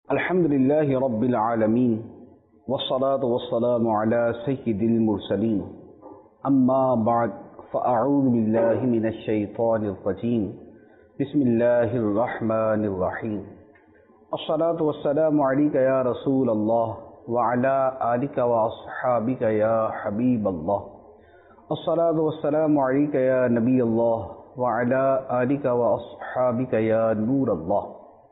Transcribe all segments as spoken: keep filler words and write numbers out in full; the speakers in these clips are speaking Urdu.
الحمدللہ رب العالمین والصلاة والسلام علی سید المرسلین اما بعد فاعوذ باللہ من الشیطان الرجیم بسم اللہ الرحمن الرحیم الصلاة والسلام علیک یا رسول اللہ وعلی آلک واصحابک یا حبیب اللہ الصلاة والسلام علیک یا نبی اللہ وعلی آلک واصحابک یا نور اللہ۔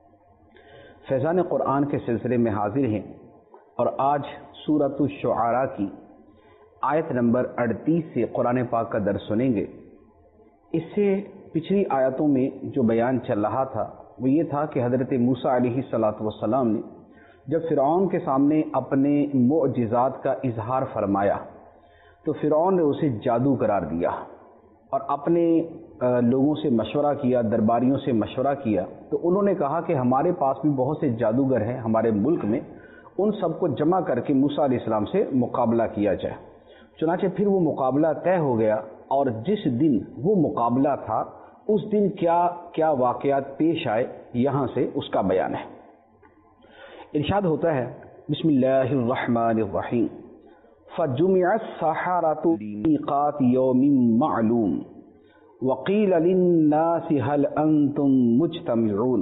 فیضان قرآن کے سلسلے میں حاضر ہیں اور آج سورۃ الشعراء کی آیت نمبر اڑتیس سے قرآن پاک کا درس سنیں گے۔ اس سے پچھلی آیتوں میں جو بیان چل رہا تھا وہ یہ تھا کہ حضرت موسیٰ علیہ الصلاۃ والسلام نے جب فرعون کے سامنے اپنے معجزات کا اظہار فرمایا تو فرعون نے اسے جادو قرار دیا اور اپنے لوگوں سے مشورہ کیا، درباریوں سے مشورہ کیا، تو انہوں نے کہا کہ ہمارے پاس بھی بہت سے جادوگر ہیں ہمارے ملک میں، ان سب کو جمع کر کے موسیٰ علیہ السلام سے مقابلہ کیا جائے۔ چنانچہ پھر وہ مقابلہ طے ہو گیا، اور جس دن وہ مقابلہ تھا اس دن کیا کیا واقعات پیش آئے یہاں سے اس کا بیان ہے۔ ارشاد ہوتا ہے بسم اللہ الرحمن الرحیم فجمع السحرة لمیقات یوم معلوم وقیل للناس هل انتم مجتمعون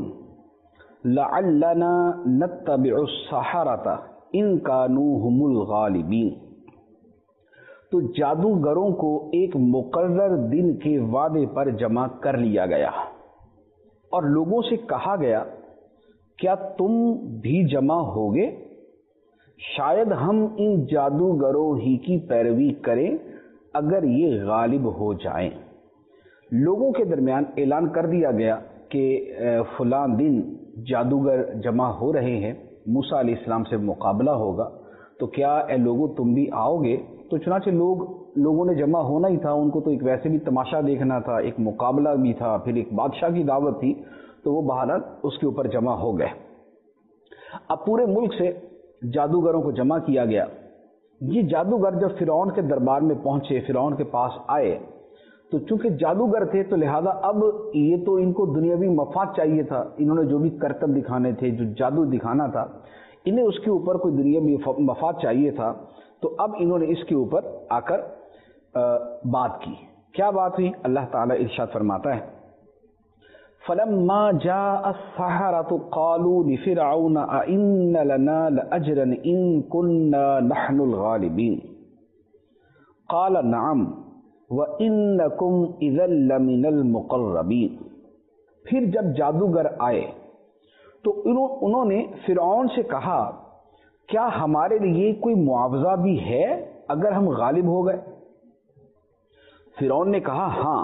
لعلنا نتبع السحرة ان كانوا هم الغالبین۔ تو جادوگروں کو ایک مقرر دن کے وعدے پر جمع کر لیا گیا اور لوگوں سے کہا گیا کیا تم بھی جمع ہوگے؟ شاید ہم ان جادوگروں ہی کی پیروی کریں اگر یہ غالب ہو جائیں۔ لوگوں کے درمیان اعلان کر دیا گیا کہ فلاں دن جادوگر جمع ہو رہے ہیں، موسیٰ علیہ السلام سے مقابلہ ہوگا، تو کیا اے لوگوں تم بھی آؤ گے؟ تو چنانچہ لوگ لوگوں نے جمع ہونا ہی تھا، ان کو تو ایک ویسے بھی تماشا دیکھنا تھا، ایک مقابلہ بھی تھا، پھر ایک بادشاہ کی دعوت تھی، تو وہ بہرحال اس کے اوپر جمع ہو گئے۔ اب پورے ملک سے جادوگروں کو جمع کیا گیا۔ یہ جادوگر جب فرعون کے دربار میں پہنچے، فرعون کے پاس آئے، تو چونکہ جادوگر تھے تو لہذا اب یہ تو ان کو دنیاوی مفاد چاہیے تھا، انہوں نے جو بھی کرتب دکھانے تھے، جو جادو دکھانا تھا، انہیں اس کے اوپر کوئی دنیاوی مفاد چاہیے تھا، تو اب انہوں نے اس کے اوپر آ کر بات کی۔ کیا بات ہوئی؟ اللہ تعالیٰ ارشاد فرماتا ہے فَلَمَّا جَاءَ السَّحَرَةُ قَالُوا لِفِرْعَوْنَ أَإِنَّ لَنَا لَأَجْرًا إِن كُنَّا نَحْنُ الْغَالِبِينَ قَالَ نَعَمْ وَإِنَّكُمْ إِذًا لَّمِنَ الْمُقَرَّبِينَ۔ پھر جب جادوگر آئے تو انہوں نے فرعون سے کہا کیا ہمارے لیے کوئی معاوضہ بھی ہے اگر ہم غالب ہو گئے؟ فرعون نے کہا ہاں،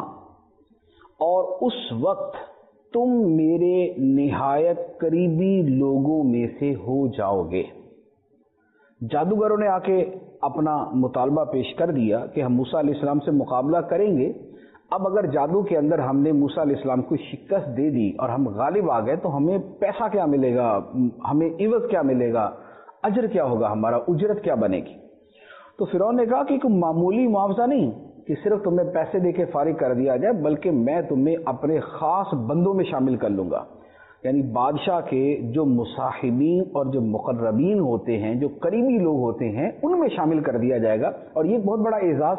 اور اس وقت تم میرے نہایت قریبی لوگوں میں سے ہو جاؤ گے۔ جادوگروں نے آ کے اپنا مطالبہ پیش کر دیا کہ ہم موسیٰ علیہ السلام سے مقابلہ کریں گے، اب اگر جادو کے اندر ہم نے موسیٰ علیہ السلام کو شکست دے دی اور ہم غالب آ گئے تو ہمیں پیسہ کیا ملے گا، ہمیں عوض کیا ملے گا، اجر کیا ہوگا، ہمارا اجرت کیا بنے گی؟ تو فرعون نے کہا کہ کوئی معمولی معاوضہ نہیں کہ صرف تمہیں پیسے دے کے فارغ کر دیا جائے، بلکہ میں تمہیں اپنے خاص بندوں میں شامل کر لوں گا، یعنی بادشاہ کے جو مصاحبین اور جو مقربین ہوتے ہیں، جو قریبی لوگ ہوتے ہیں، ان میں شامل کر دیا جائے گا۔ اور یہ بہت بڑا اعزاز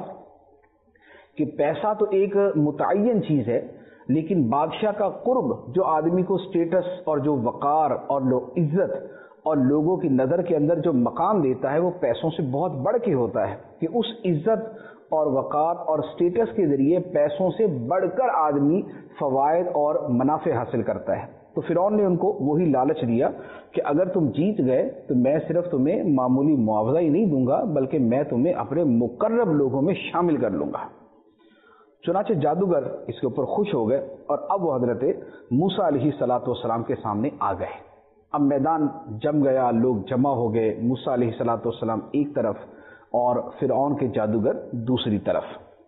کہ پیسہ تو ایک متعین چیز ہے، لیکن بادشاہ کا قرب جو آدمی کو سٹیٹس اور جو وقار اور لو عزت اور لوگوں کی نظر کے اندر جو مقام دیتا ہے وہ پیسوں سے بہت بڑھ کے ہوتا ہے، کہ اس عزت اور وقار اور سٹیٹس کے ذریعے پیسوں سے بڑھ کر آدمی فوائد اور منافع حاصل کرتا ہے۔ تو فرعون نے ان کو وہی لالچ دیا کہ اگر تم جیت گئے تو میں صرف تمہیں معمولی معاوضہ ہی نہیں دوں گا، بلکہ میں تمہیں اپنے مقرب لوگوں میں شامل کر لوں گا۔ چنانچہ جادوگر اس کے اوپر خوش ہو گئے اور اب وہ حضرت موسیٰ علیہ الصلاۃ والسلام کے سامنے آ گئے۔ اب میدان جم گیا، لوگ جمع ہو گئے، موسیٰ علیہ الصلاۃ والسلام ایک طرف اور فرعون کے جادوگر دوسری طرف۔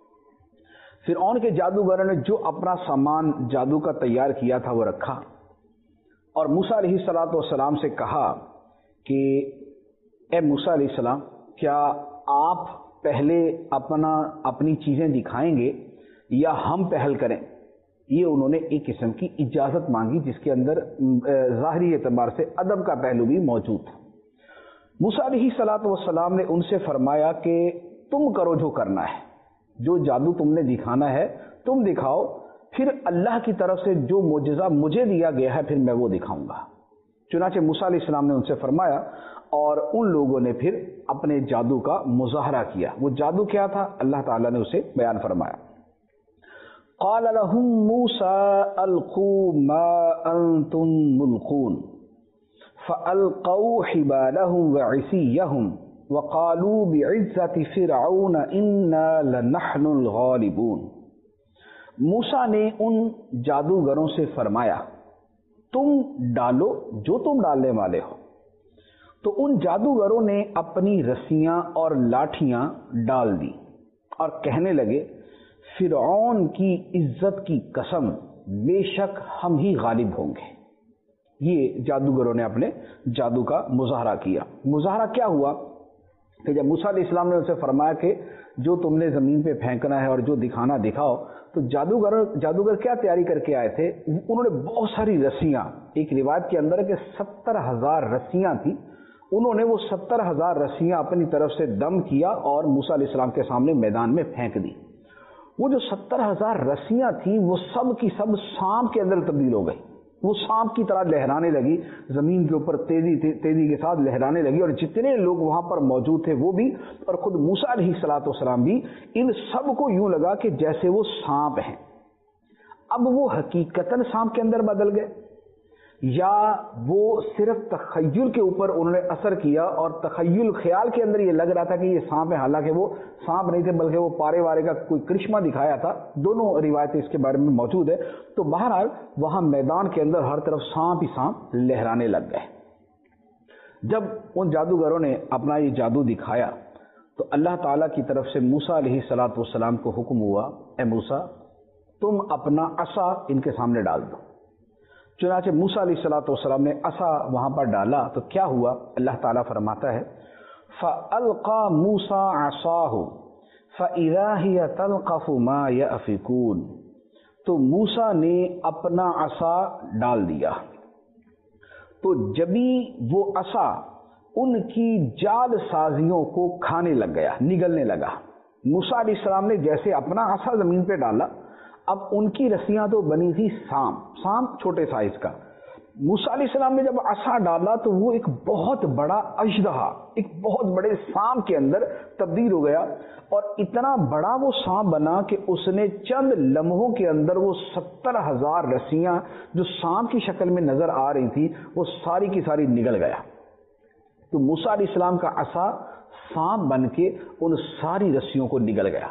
فرعون کے جادوگروں نے جو اپنا سامان جادو کا تیار کیا تھا وہ رکھا اور موسیٰ علیہ الصلاۃ والسلام سے کہا کہ اے موسیٰ علیہ السلام، کیا آپ پہلے اپنا اپنی چیزیں دکھائیں گے یا ہم پہل کریں؟ یہ انہوں نے ایک قسم کی اجازت مانگی جس کے اندر ظاہری اعتبار سے ادب کا پہلو بھی موجود تھا۔ موسیٰ علیہ الصلوۃ والسلام نے ان سے فرمایا کہ تم کرو جو کرنا ہے، جو جادو تم نے دکھانا ہے تم دکھاؤ، پھر اللہ کی طرف سے جو معجزہ مجھے دیا گیا ہے پھر میں وہ دکھاؤں گا۔ چنانچہ موسیٰ علیہ السلام نے ان سے فرمایا اور ان لوگوں نے پھر اپنے جادو کا مظاہرہ کیا۔ وہ جادو کیا تھا؟ اللہ تعالیٰ نے اسے بیان فرمایا۔ قال لهم موسى القوا ما انتم ملقون فالقوا حبالهم وعصيهم وقالوا بعزة فرعون انا لنحن الغالبون۔ موسیٰ نے ان جادوگروں سے فرمایا تم ڈالو جو تم ڈالنے والے ہو۔ تو ان جادوگروں نے اپنی رسیاں اور لاٹھیاں ڈال دی اور کہنے لگے فرعون کی عزت کی قسم بے شک ہم ہی غالب ہوں گے۔ یہ جادوگروں نے اپنے جادو کا مظاہرہ کیا۔ مظاہرہ کیا ہوا کہ جب موسیٰ علیہ السلام نے ان سے فرمایا کہ جو تم نے زمین پہ پھینکنا ہے اور جو دکھانا دکھاؤ، تو جادوگر جادوگر کیا تیاری کر کے آئے تھے؟ انہوں نے بہت ساری رسیاں، ایک روایت کے اندر ہے کہ ستر ہزار رسیاں تھیں، انہوں نے وہ ستر ہزار رسیاں اپنی طرف سے دم کیا اور موسیٰ علیہ السلام کے سامنے میدان میں پھینک دی۔ وہ جو ستر ہزار رسیاں تھیں وہ سب کی سب سانپ کے اندر تبدیل ہو گئی، وہ سانپ کی طرح لہرانے لگی، زمین کے اوپر تیزی تیزی کے ساتھ لہرانے لگی، اور جتنے لوگ وہاں پر موجود تھے وہ بھی اور خود موسیٰ علیہ الصلوۃ والسلام بھی، ان سب کو یوں لگا کہ جیسے وہ سانپ ہیں۔ اب وہ حقیقتاً سانپ کے اندر بدل گئے یا وہ صرف تخیل کے اوپر انہوں نے اثر کیا اور تخیل خیال کے اندر یہ لگ رہا تھا کہ یہ سانپ ہے، حالانکہ وہ سانپ نہیں تھے بلکہ وہ پارے وارے کا کوئی کرشمہ دکھایا تھا۔ دونوں روایتیں اس کے بارے میں موجود ہے۔ تو بہرحال وہاں میدان کے اندر ہر طرف سانپ ہی سانپ لہرانے لگ گئے۔ جب ان جادوگروں نے اپنا یہ جادو دکھایا تو اللہ تعالیٰ کی طرف سے موسیٰ علیہ الصلوۃ والسلام کو حکم ہوا، اے موسیٰ تم اپنا عصا ان کے سامنے ڈال دو۔ چنانچہ موسیٰ علیہ الصلوۃ والسلام نے عصا وہاں پر ڈالا تو کیا ہوا؟ اللہ تعالیٰ فرماتا ہے فَأَلْقَى مُوسَىٰ عَصَاهُ فَإِذَا هِيَ تَلْقَفُ مَا يَأْفِكُونَ۔ تو موسیٰ نے اپنا عصا ڈال دیا تو جبھی وہ عصا ان کی جال سازیوں کو کھانے لگ گیا، نگلنے لگا۔ موسیٰ علیہ السلام نے جیسے اپنا عصا زمین پہ ڈالا، اب ان کی رسیاں تو بنی تھی سانپ، سانپ چھوٹے سائز کا۔ موسیٰ علیہ السلام نے جب عصا ڈالا تو وہ ایک بہت بڑا اژدہا، ایک بہت بڑے سانپ کے اندر تبدیل ہو گیا، اور اتنا بڑا وہ سانپ بنا کہ اس نے چند لمحوں کے اندر وہ ستر ہزار رسیاں جو سانپ کی شکل میں نظر آ رہی تھی وہ ساری کی ساری نگل گیا۔ تو موسیٰ علیہ السلام کا عصا سانپ بن کے ان ساری رسیوں کو نگل گیا۔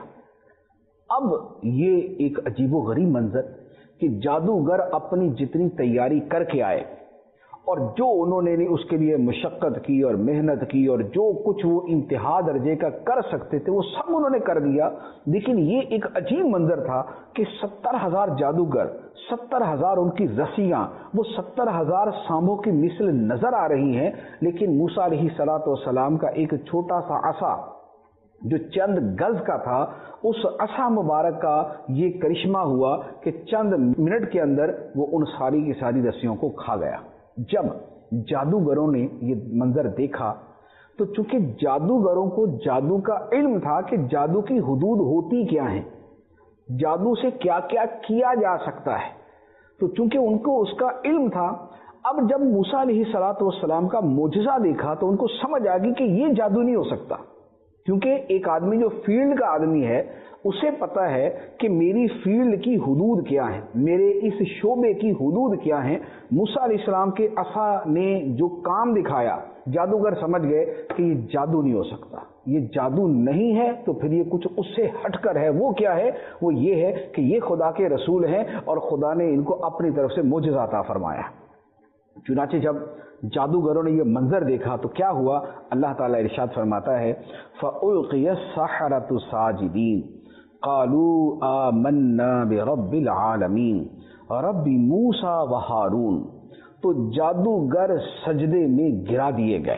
اب یہ ایک عجیب و غریب منظر کہ جادوگر اپنی جتنی تیاری کر کے آئے اور جو انہوں نے اس کے لیے مشقت کی اور محنت کی اور جو کچھ وہ انتہا درجے کا کر سکتے تھے وہ سب انہوں نے کر دیا، لیکن یہ ایک عجیب منظر تھا کہ ستر ہزار جادوگر، ستر ہزار ان کی رسیاں، وہ ستر ہزار سانپوں کی مثل نظر آ رہی ہیں، لیکن موسیٰ علیہ الصلوۃ والسلام کا ایک چھوٹا سا عصا جو چند گز کا تھا، اس عصا مبارک کا یہ کرشمہ ہوا کہ چند منٹ کے اندر وہ ان ساری کی ساری رسیوں کو کھا گیا۔ جب جادوگروں نے یہ منظر دیکھا تو چونکہ جادوگروں کو جادو کا علم تھا کہ جادو کی حدود ہوتی کیا ہیں، جادو سے کیا کیا کیا جا سکتا ہے، تو چونکہ ان کو اس کا علم تھا، اب جب موسیٰ علیہ الصلوۃ والسلام کا معجزہ دیکھا تو ان کو سمجھ آ گئی کہ یہ جادو نہیں ہو سکتا، کیونکہ ایک آدمی جو فیلڈ کا آدمی ہے اسے پتا ہے کہ میری فیلڈ کی حدود کیا ہیں، میرے اس شعبے کی حدود کیا ہیں۔ موسیٰ علیہ السلام کے عصا نے جو کام دکھایا، جادوگر سمجھ گئے کہ یہ جادو نہیں ہو سکتا، یہ جادو نہیں ہے، تو پھر یہ کچھ اس سے ہٹ کر ہے۔ وہ کیا ہے؟ وہ یہ ہے کہ یہ خدا کے رسول ہیں اور خدا نے ان کو اپنی طرف سے معجزہ عطا فرمایا۔ چنانچہ جب جادوگروں نے یہ منظر دیکھا تو کیا ہوا؟ اللہ تعالیٰ ارشاد فرماتا ہے فَأُلْقِيَ السَّحَرَةُ سَاجِدِينَ قَالُوا آمَنَّا بِرَبِّ الْعَالَمِينَ رَبِّ مُوسَىٰ وَهَارُونَ۔ تو جادوگر سجدے میں گرا دیے گئے۔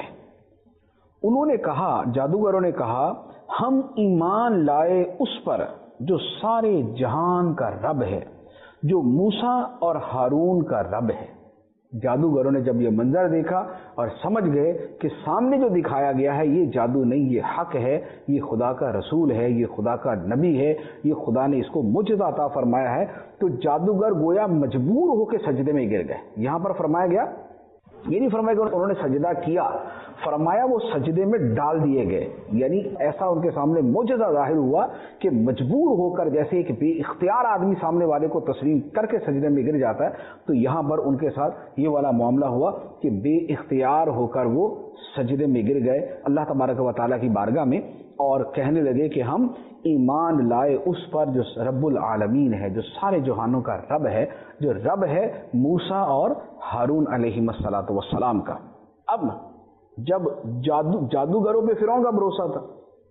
انہوں نے کہا، جادوگروں نے کہا، ہم ایمان لائے اس پر جو سارے جہان کا رب ہے، جو موسیٰ اور ہارون کا رب ہے۔ جادوگروں نے جب یہ منظر دیکھا اور سمجھ گئے کہ سامنے جو دکھایا گیا ہے یہ جادو نہیں، یہ حق ہے، یہ خدا کا رسول ہے، یہ خدا کا نبی ہے، یہ خدا نے اس کو معجزہ عطا فرمایا ہے، تو جادوگر گویا مجبور ہو کے سجدے میں گر گئے۔ یہاں پر فرمایا گیا، یہ نہیں فرمایا کہ انہوں نے سجدہ کیا، فرمایا وہ سجدے میں ڈال دیے گئے، یعنی ایسا ان کے سامنے معجزہ ظاہر ہوا کہ مجبور ہو کر، جیسے ایک بے اختیار آدمی سامنے والے کو تسلیم کر کے سجدے میں گر جاتا ہے، تو یہاں پر ان کے ساتھ یہ والا معاملہ ہوا کہ بے اختیار ہو کر وہ سجدے میں گر گئے اللہ تبارک و تعالیٰ کی بارگاہ میں، اور کہنے لگے کہ ہم ایمان لائے اس پر جو رب العالمین ہے، جو سارے جہانوں کا رب ہے، جو رب ہے موسیٰ اور ہارون علیہ الصلوۃ والسلام کا۔ اب جب جادو جادوگروں پہ فرعون کا بھروسہ تھا،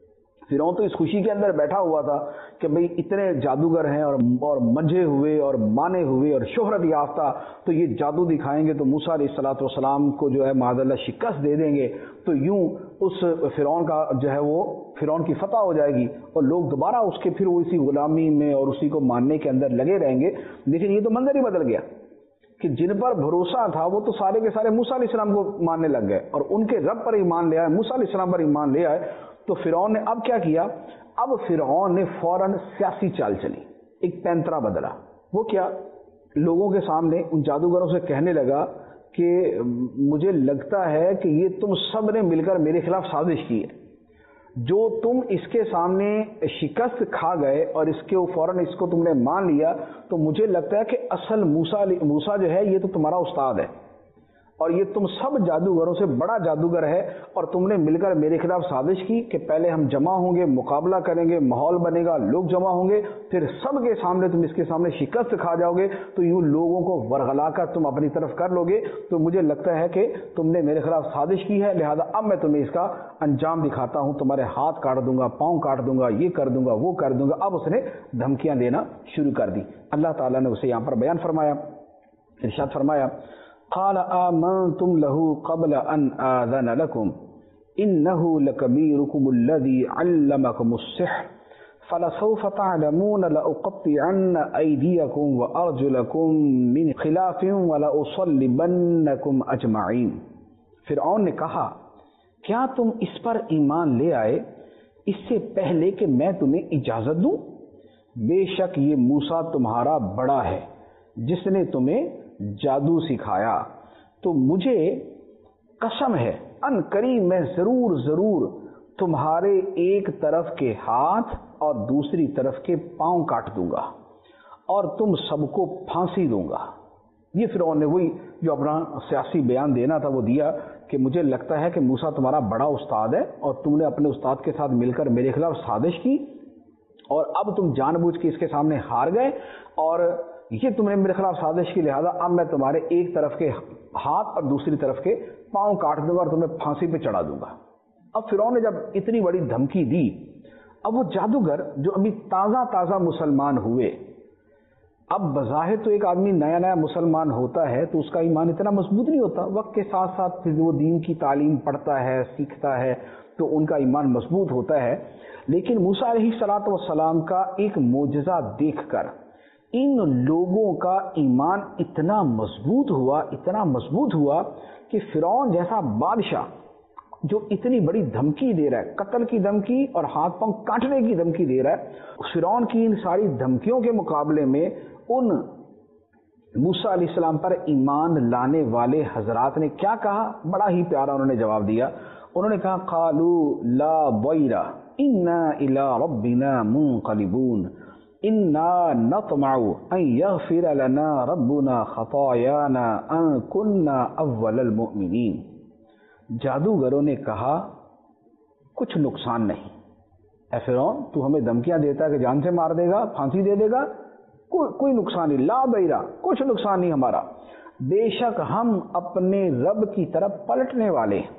فرعون تو اس خوشی کے اندر بیٹھا ہوا تھا کہ بھئی اتنے جادوگر ہیں اور اور منجھے ہوئے اور مانے ہوئے اور شہرت یافتہ، تو یہ جادو دکھائیں گے تو موسیٰ علیہ الصلوۃ والسلام کو جو ہے معاذ اللہ شکست دے دیں گے، تو یوں اس فرعون کا جو ہے وہ فرعون کی فتح ہو جائے گی اور لوگ دوبارہ اس کے پھر وہ اسی غلامی میں اور اسی کو ماننے کے اندر لگے رہیں گے۔ لیکن یہ تو منظر ہی بدل گیا کہ جن پر بھروسہ تھا وہ تو سارے کے سارے موسیٰ علیہ السلام کو ماننے لگ گئے اور ان کے رب پر ایمان لے آئے، موسیٰ علیہ السلام پر ایمان لے آئے۔ تو فرعون نے اب کیا کیا؟ اب فرعون نے فوراً سیاسی چال چلی، ایک پینترا بدلا۔ وہ کیا؟ لوگوں کے سامنے ان جادوگروں سے کہنے لگا کہ مجھے لگتا ہے کہ یہ تم سب نے مل کر میرے خلاف سازش کی ہے، جو تم اس کے سامنے شکست کھا گئے اور اس کے فوراً اس کو تم نے مان لیا، تو مجھے لگتا ہے کہ اصل موسیٰ موسیٰ جو ہے یہ تو تمہارا استاد ہے اور یہ تم سب جادوگروں سے بڑا جادوگر ہے، اور تم نے مل کر میرے خلاف سازش کی کہ پہلے ہم جمع ہوں گے، مقابلہ کریں گے، ماحول بنے گا، لوگ جمع ہوں گے، پھر سب کے سامنے تم اس کے سامنے شکست کھا جاؤ گے، تو یوں لوگوں کو ورغلا کر تم اپنی طرف کر لو گے۔ تو مجھے لگتا ہے کہ تم نے میرے خلاف سازش کی ہے، لہذا اب میں تمہیں اس کا انجام دکھاتا ہوں، تمہارے ہاتھ کاٹ دوں گا، پاؤں کاٹ دوں گا، یہ کر دوں گا، وہ کر دوں گا۔ اب اس نے دھمکیاں دینا شروع کر دی۔ اللہ تعالیٰ نے اسے یہاں پر بیان فرمایا، ارشاد فرمایا، قال آمنتم له قبل ان آذن لكم انه لكبيركم الذي علمكم السحر فلسوف تعلمون لأقطعن ايديكم وارجلكم من خلاف ولأصلبنكم اجمعين۔ فرعون نے کہا، کیا تم اس پر ایمان لے آئے اس سے پہلے کہ میں تمہیں اجازت دوں؟ بے شک یہ موسیٰ تمہارا بڑا ہے جس نے تمہیں جادو سکھایا، تو مجھے قسم ہے ان قریب میں ضرور ضرور تمہارے ایک طرف کے ہاتھ اور دوسری طرف کے پاؤں کاٹ دوں گا اور تم سب کو پھانسی دوں گا۔ یہ فرعون نے وہی جو اپنا سیاسی بیان دینا تھا وہ دیا کہ مجھے لگتا ہے کہ موسیٰ تمہارا بڑا استاد ہے اور تم نے اپنے استاد کے ساتھ مل کر میرے خلاف سازش کی اور اب تم جان بوجھ کے اس کے سامنے ہار گئے اور یہ تم نے میرے خلاف سازش کی، لہذا اب میں تمہارے ایک طرف کے ہاتھ اور دوسری طرف کے پاؤں کاٹ دوں گا اور تمہیں پھانسی پہ چڑھا دوں گا۔ اب فرعون نے جب اتنی بڑی دھمکی دی، اب وہ جادوگر جو ابھی تازہ تازہ مسلمان ہوئے، اب بظاہر تو ایک آدمی نیا نیا مسلمان ہوتا ہے تو اس کا ایمان اتنا مضبوط نہیں ہوتا، وقت کے ساتھ ساتھ پھر وہ دین کی تعلیم پڑھتا ہے، سیکھتا ہے، تو ان کا ایمان مضبوط ہوتا ہے۔ لیکن موسیٰ علیہ الصلوۃ والسلام کا ایک معجزہ دیکھ کر ان لوگوں کا ایمان اتنا مضبوط ہوا اتنا مضبوط ہوا کہ فرعون جیسا بادشاہ جو اتنی بڑی دھمکی دے رہا ہے، قتل کی دھمکی اور ہاتھ پاؤں کاٹنے کی دھمکی دے رہا ہے، فرعون کی ان ساری دھمکیوں کے مقابلے میں ان موسیٰ علیہ السلام پر ایمان لانے والے حضرات نے کیا کہا؟ بڑا ہی پیارا انہوں نے جواب دیا۔ انہوں نے کہا، قالوا لا ضیر انا الی ربنا منقلبون انا نطمع ان یغفر لنا ربنا خطایانا ان کنا اول المؤمنین۔ جادوگروں نے کہا، کچھ نقصان نہیں، اے فرعون تو ہمیں دھمکیاں دیتا ہے کہ جان سے مار دے گا، پھانسی دے دے گا، کوئی کوئی نقصان نہیں، لا بیرا، کچھ نقصان نہیں ہمارا، بے شک ہم اپنے رب کی طرف پلٹنے والے ہیں۔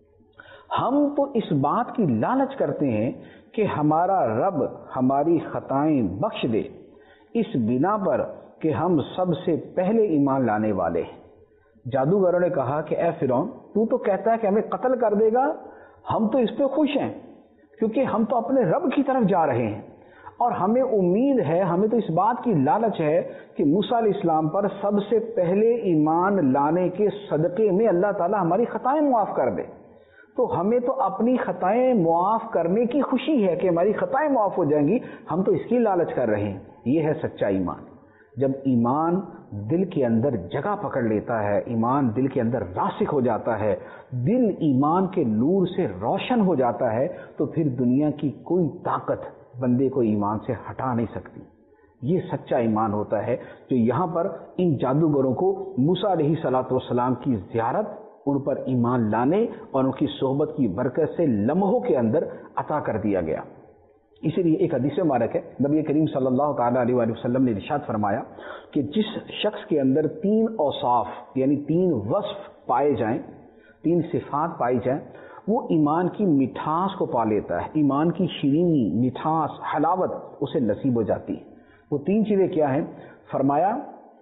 ہم تو اس بات کی لالچ کرتے ہیں کہ ہمارا رب ہماری خطائیں بخش دے، اس بنا پر کہ ہم سب سے پہلے ایمان لانے والے ہیں۔ جادوگروں نے کہا کہ اے فرعون تو تو کہتا ہے کہ ہمیں قتل کر دے گا، ہم تو اس پہ خوش ہیں کیونکہ ہم تو اپنے رب کی طرف جا رہے ہیں اور ہمیں امید ہے، ہمیں تو اس بات کی لالچ ہے کہ موسیٰ علیہ السلام پر سب سے پہلے ایمان لانے کے صدقے میں اللہ تعالیٰ ہماری خطائیں معاف کر دے. تو ہمیں تو اپنی خطائیں معاف کرنے کی خوشی ہے کہ ہماری خطائیں معاف ہو جائیں گی، ہم تو اس کی لالچ کر رہے ہیں. یہ ہے سچا ایمان. جب ایمان دل کے اندر جگہ پکڑ لیتا ہے، ایمان دل کے اندر راسخ ہو جاتا ہے، دل ایمان کے نور سے روشن ہو جاتا ہے، تو پھر دنیا کی کوئی طاقت بندے کو ایمان سے ہٹا نہیں سکتی. یہ سچا ایمان ہوتا ہے جو یہاں پر ان جادوگروں کو موسیٰ علیہ الصلوۃ والسلام کی زیارت، ان پر ایمان لانے اور ان کی صحبت کی برکت سے لمحوں کے اندر عطا کر دیا گیا. اسی لیے ایک حدیث مبارک ہے، نبی کریم صلی اللہ تعالیٰ علیہ وآلہ وسلم نے ارشاد فرمایا کہ جس شخص کے اندر تین اوصاف یعنی تین وصف پائے جائیں، تین صفات پائی جائیں، وہ ایمان کی مٹھاس کو پا لیتا ہے. ایمان کی شیرینی، مٹھاس، حلاوت اسے نصیب ہو جاتی ہے. وہ تین چیزیں کیا ہیں؟ فرمایا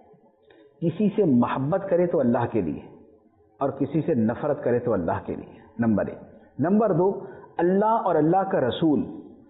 کسی سے محبت کرے تو اللہ کے لیے، اور کسی سے نفرت کرے تو اللہ کے لیے، نمبر ایک. نمبر دو، اللہ اور اللہ کا رسول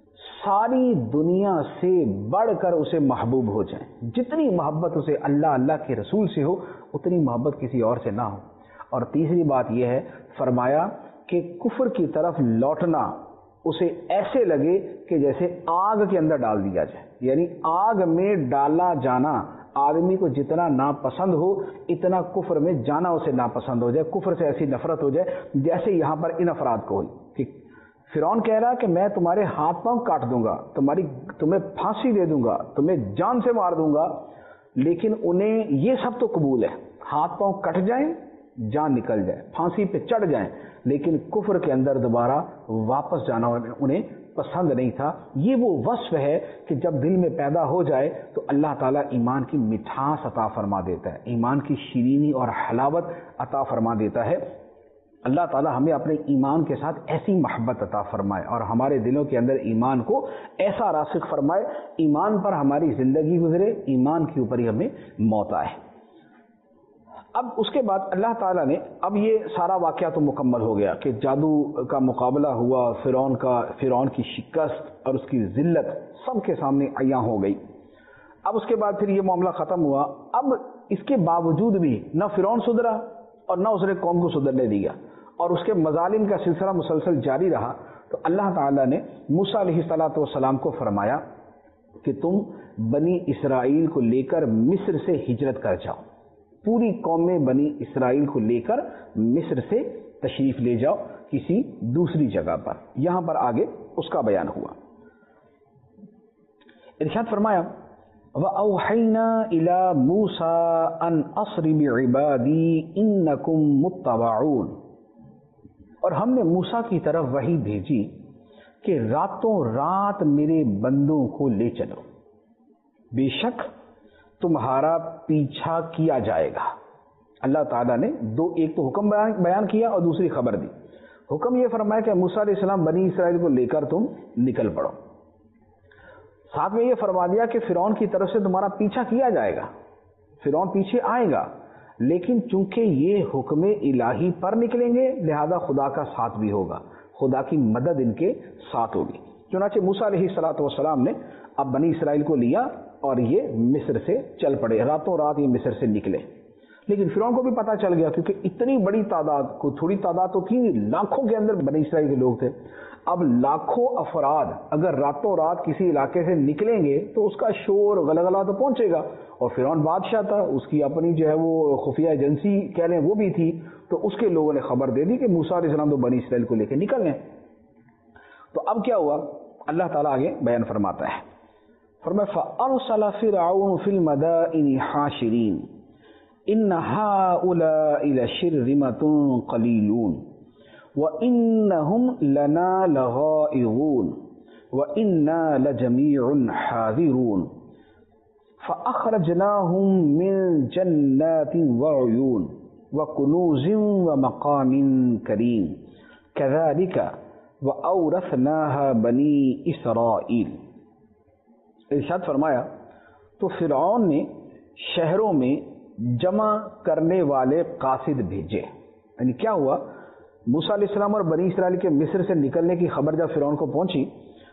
ساری دنیا سے بڑھ کر اسے محبوب ہو جائیں. جتنی محبت اسے اللہ اللہ کے رسول سے ہو، اتنی محبت کسی اور سے نہ ہو. اور تیسری بات یہ ہے، فرمایا کہ کفر کی طرف لوٹنا اسے ایسے لگے کہ جیسے آگ کے اندر ڈال دیا جائے. یعنی آگ میں ڈالا جانا آدمی کو جتنا ناپسند ہو، اتنا کفر میں جانا اسے ناپسند ہو جائے، کفر سے ایسی نفرت ہو جائے جیسے یہاں پر ان افراد کو ہوئی. کہ فرعون کہہ رہا کہ میں تمہارے ہاتھ پاؤں کاٹ دوں گا، تمہاری تمہیں پھانسی دے دوں گا، تمہیں جان سے مار دوں گا، لیکن انہیں یہ سب تو قبول ہے، ہاتھ پاؤں کٹ جائیں، جان نکل جائے، پھانسی پہ چڑھ جائیں، لیکن کفر کے اندر دوبارہ واپس جانا انہیں پسند نہیں تھا. یہ وہ وصف ہے کہ جب دل میں پیدا ہو جائے تو اللہ تعالیٰ ایمان کی مٹھاس عطا فرما دیتا ہے، ایمان کی شیرینی اور حلاوت عطا فرما دیتا ہے. اللہ تعالیٰ ہمیں اپنے ایمان کے ساتھ ایسی محبت عطا فرمائے اور ہمارے دلوں کے اندر ایمان کو ایسا راسخ فرمائے، ایمان پر ہماری زندگی گزرے، ایمان کے اوپر ہی ہمیں موت آئے. اب اس کے بعد اللہ تعالیٰ نے، اب یہ سارا واقعہ تو مکمل ہو گیا کہ جادو کا مقابلہ ہوا، فرعون کا فرعون کی شکست اور اس کی ذلت سب کے سامنے عیاں ہو گئی. اب اس کے بعد پھر یہ معاملہ ختم ہوا. اب اس کے باوجود بھی نہ فرعون سدھرا اور نہ اس نے قوم کو سدھرنے دیا، اور اس کے مظالم کا سلسلہ مسلسل جاری رہا. تو اللہ تعالیٰ نے موسیٰ علیہ الصلوۃ والسلام کو فرمایا کہ تم بنی اسرائیل کو لے کر مصر سے ہجرت کر جاؤ، پوری قوم میں بنی اسرائیل کو لے کر مصر سے تشریف لے جاؤ کسی دوسری جگہ پر. یہاں پر آگے اس کا بیان ہوا. ارشاد فرمایا وَأَوْحَيْنَا إِلَى مُوسَىٰ أَنْ أَسْرِ بِعِبَادِي إِنَّكُمْ مُتَّبَعُونَ، اور ہم نے موسیٰ کی طرف وحی بھیجی کہ راتوں رات میرے بندوں کو لے چلو، بے شک تمہارا پیچھا کیا جائے گا. اللہ تعالیٰ نے دو، ایک تو حکم بیان کیا اور دوسری خبر دی. حکم یہ فرمایا کہ موسیٰ علیہ السلام بنی اسرائیل کو لے کر تم نکل پڑو. ساتھ میں یہ فرما دیا کہ فرعون کی طرف سے تمہارا پیچھا کیا جائے گا، فرعون پیچھے آئے گا، لیکن چونکہ یہ حکم الہی پر نکلیں گے لہذا خدا کا ساتھ بھی ہوگا، خدا کی مدد ان کے ساتھ ہوگی. چنانچہ موسیٰ علیہ الصلوۃ والسلام نے اب بنی اسرائیل کو لیا اور یہ مصر سے چل پڑے. راتوں رات یہ مصر سے نکلے. لیکن فرعون کو بھی پتہ چل گیا، کیونکہ اتنی بڑی تعداد، کو تھوڑی تعداد تو تھی، لاکھوں کے اندر بنی اسرائیل کے لوگ تھے. اب لاکھوں افراد اگر راتوں رات کسی علاقے سے نکلیں گے تو اس کا شور غلغلہ تو پہنچے گا. اور فرعون بادشاہ تھا، اس کی اپنی جو ہے وہ خفیہ ایجنسی کہہ لیں وہ بھی تھی، تو اس کے لوگوں نے خبر دے دی کہ موسیٰ علیہ السلام تو بنی اسرائیل کو لے کے نکل گئے. تو اب کیا ہوا؟ اللہ تعالیٰ آگے بیان فرماتا ہے. فرمایا فَأَرْسَلَ فِرْعَوْنُ فِي الْمَدَائِنِ حَاشِرِينَ إِنَّ هَٰؤُلَاءِ لَشِرْذِمَةٌ قَلِيلُونَ وَإِنَّهُمْ لَنَا لَغَائِظُونَ وَإِنَّا لَجَمِيعٌ حَاذِرُونَ فَأَخْرَجْنَاهُمْ مِنْ جَنَّاتٍ وَعُيُونٍ وَكُنُوزٍ وَمَقَامٍ كَرِيمٍ كَذَلِكَ وَأَوْرَثْنَاهَا بَنِي إِسْرَائِيلَ. ارشاد فرمایا تو فرعون نے شہروں میں جمع کرنے والے قاصد بھیجے. یعنی کیا ہوا؟ موسیٰ علیہ السلام اور بنی اسرائیل کے مصر سے نکلنے کی خبر جب فرعون کو پہنچی